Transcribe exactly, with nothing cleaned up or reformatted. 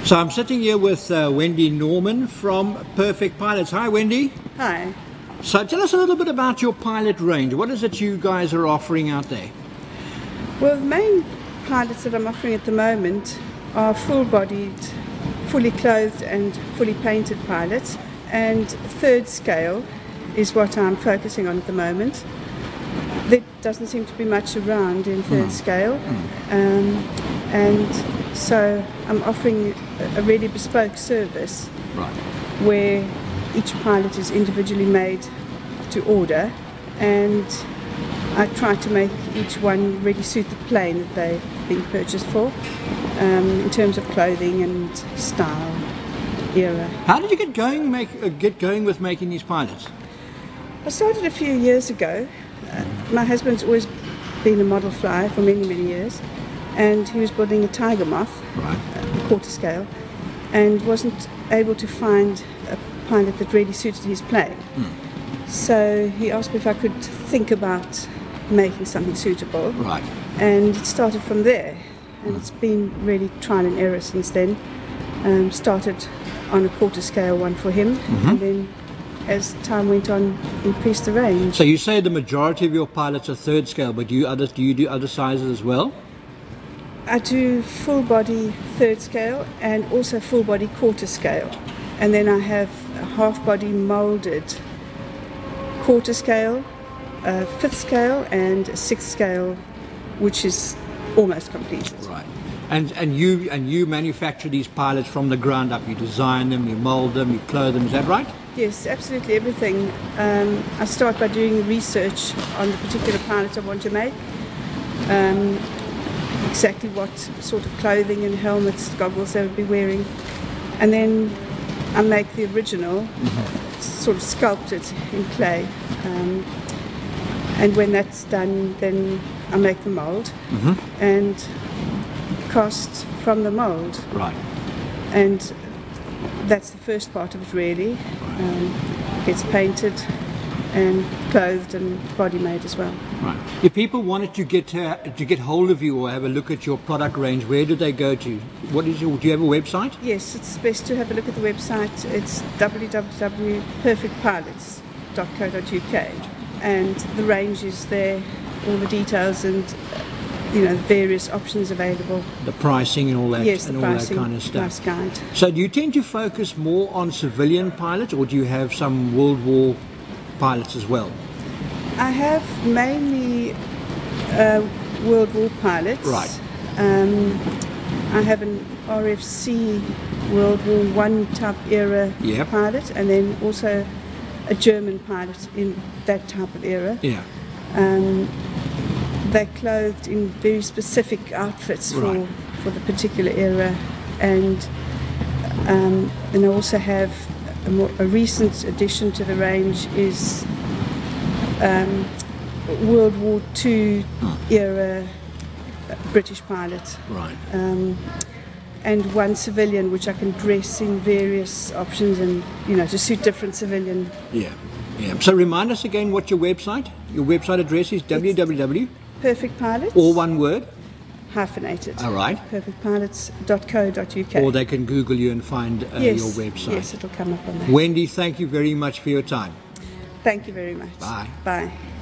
So I'm sitting here with uh, Wendy Norman from Perfect Pilots. Hi, Wendy. Hi. So tell us a little bit about your pilot range. What is it you guys are offering out there? Well, the main pilots that I'm offering at the moment are full-bodied, fully clothed and fully painted pilots, and third scale is what I'm focusing on at the moment. There doesn't seem to be much around in third mm. scale, mm. Um, and so I'm offering a really bespoke service, right, where each pilot is individually made to order, and I try to make each one really suit the plane that they're being purchased for, um, in terms of clothing and style, era. How did you get going, make, uh, get going with making these pilots? I started a few years ago. Uh, my husband's always been a model flyer for many, many years, and he was building a Tiger Moth, right, uh, quarter scale, and wasn't able to find a pilot that really suited his plane. Mm. So he asked me if I could think about making something suitable. Right. And it started from there, and mm. it's been really trial and error since then. Um, started on a quarter scale one for him, mm-hmm. and then as time went on, increased the range. So you say the majority of your pilots are third scale, but do you, other, do, you do other sizes as well? I do full body third scale and also full body quarter scale. And then I have a half body moulded quarter scale, a fifth scale and a sixth scale, which is almost completed. Right. And and you and you manufacture these pilots from the ground up. You design them, you mould them, you clothe them. Is that right? Yes, absolutely everything. Um, I start by doing research on the particular pilot I want to make. Um, exactly what sort of clothing and helmets, goggles they would be wearing, and then I make the original, mm-hmm. sort of sculpted in clay. Um, and when that's done, then I make the mould, mm-hmm. and cast from the mould. Right. And that's the first part of it, really. Um, gets painted and clothed and body made as well. Right. If people wanted to get uh, to get hold of you or have a look at your product range, where do they go to? What is your? Do you have a website? Yes, it's best to have a look at the website. It's w w w dot perfect pilots dot co dot u k, and the range is there, all the details and you know various options available. The pricing and all that, yes, and the all pricing, that kind of stuff. Price guide. So, do you tend to focus more on civilian pilots, or do you have some World War pilots as well? I have mainly uh, World War pilots. Right. Um, I have an R F C World War One type era yep. pilot, and then also a German pilot in that type of era. Yeah. Um, they're clothed in very specific outfits for, right. for the particular era, and um, and I also have a, more, a recent addition to the range is um, World War Two era British pilot. Right. Um, and one civilian, which I can dress in various options and, you know, to suit different civilian. Yeah, yeah. So remind us again what your website, your website address is w w w dot Perfect Pilots. All one word. Hyphenated. All right. perfect pilots dot co dot u k. Or they can Google you and find uh, yes, your website. Yes, it'll come up on there. Wendy, thank you very much for your time. Thank you very much. Bye. Bye.